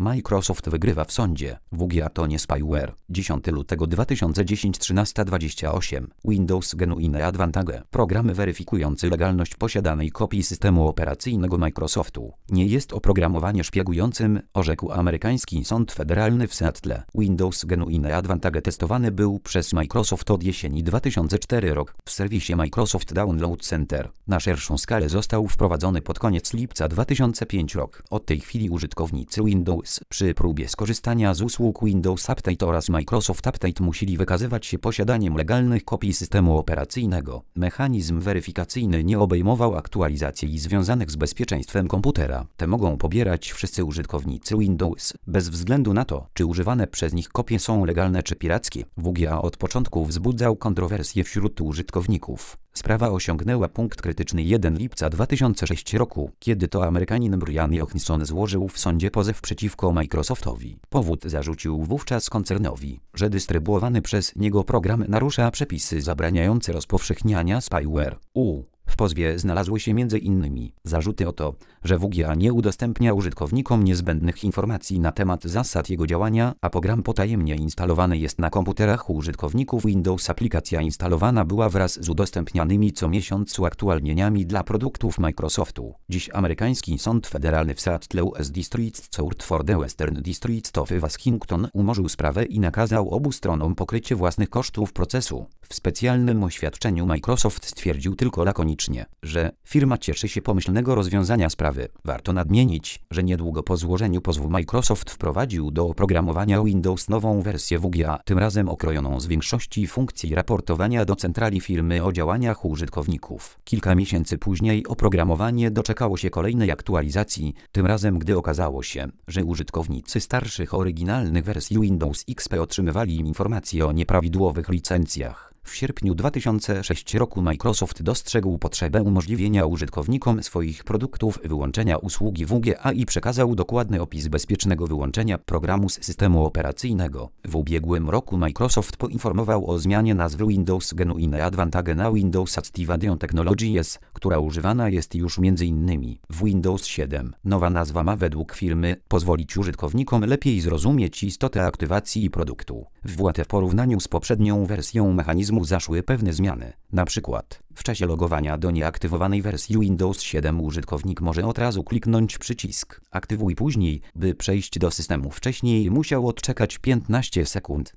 Microsoft wygrywa w sądzie. WGA to nie spyware. 10 lutego 2010 13:28. Windows Genuine Advantage. Programy weryfikujący legalność posiadanej kopii systemu operacyjnego Microsoftu. Nie jest oprogramowanie szpiegującym, orzekł amerykański sąd federalny w Seattle. Windows Genuine Advantage testowany był przez Microsoft od jesieni 2004 rok w serwisie Microsoft Download Center. Na szerszą skalę został wprowadzony pod koniec lipca 2005 rok. Od tej chwili użytkownicy Windows przy próbie skorzystania z usług Windows Update oraz Microsoft Update musieli wykazywać się posiadaniem legalnych kopii systemu operacyjnego. Mechanizm weryfikacyjny nie obejmował aktualizacji związanych z bezpieczeństwem komputera. Te mogą pobierać wszyscy użytkownicy Windows, bez względu na to, czy używane przez nich kopie są legalne czy pirackie. WGA od początku wzbudzał kontrowersje wśród użytkowników. Sprawa osiągnęła punkt krytyczny 1 lipca 2006 roku, kiedy to Amerykanin Brian Johnson złożył w sądzie pozew przeciwko Microsoftowi. Powód zarzucił wówczas koncernowi, że dystrybuowany przez niego program narusza przepisy zabraniające rozpowszechniania spyware. W pozwie znalazły się m.in. zarzuty o to, że WGA nie udostępnia użytkownikom niezbędnych informacji na temat zasad jego działania, a program potajemnie instalowany jest na komputerach użytkowników Windows. Aplikacja instalowana była wraz z udostępnianymi co miesiąc uaktualnieniami dla produktów Microsoftu. Dziś amerykański sąd federalny w Seattle US District Court for the Western District of Washington umorzył sprawę i nakazał obu stronom pokrycie własnych kosztów procesu. W specjalnym oświadczeniu Microsoft stwierdził tylko lakonicznie, że firma cieszy się pomyślnego rozwiązania sprawy. Warto nadmienić, że niedługo po złożeniu pozwu Microsoft wprowadził do oprogramowania Windows nową wersję WGA, tym razem okrojoną z większości funkcji raportowania do centrali firmy o działaniach użytkowników. Kilka miesięcy później oprogramowanie doczekało się kolejnej aktualizacji, tym razem gdy okazało się, że użytkownicy starszych oryginalnych wersji Windows XP otrzymywali informacje o nieprawidłowych licencjach. W sierpniu 2006 roku Microsoft dostrzegł potrzebę umożliwienia użytkownikom swoich produktów wyłączenia usługi WGA i przekazał dokładny opis bezpiecznego wyłączenia programu z systemu operacyjnego. W ubiegłym roku Microsoft poinformował o zmianie nazwy Windows Genuine Advantage na Windows Active Advanced Technologies, która używana jest już m.in. w Windows 7. Nowa nazwa ma według firmy pozwolić użytkownikom lepiej zrozumieć istotę aktywacji produktu. W porównaniu z poprzednią wersją mechanizmu zaszły pewne zmiany. Na przykład, w czasie logowania do nieaktywowanej wersji Windows 7 użytkownik może od razu kliknąć przycisk Aktywuj później, by przejść do systemu. Wcześniej musiał odczekać 15 sekund.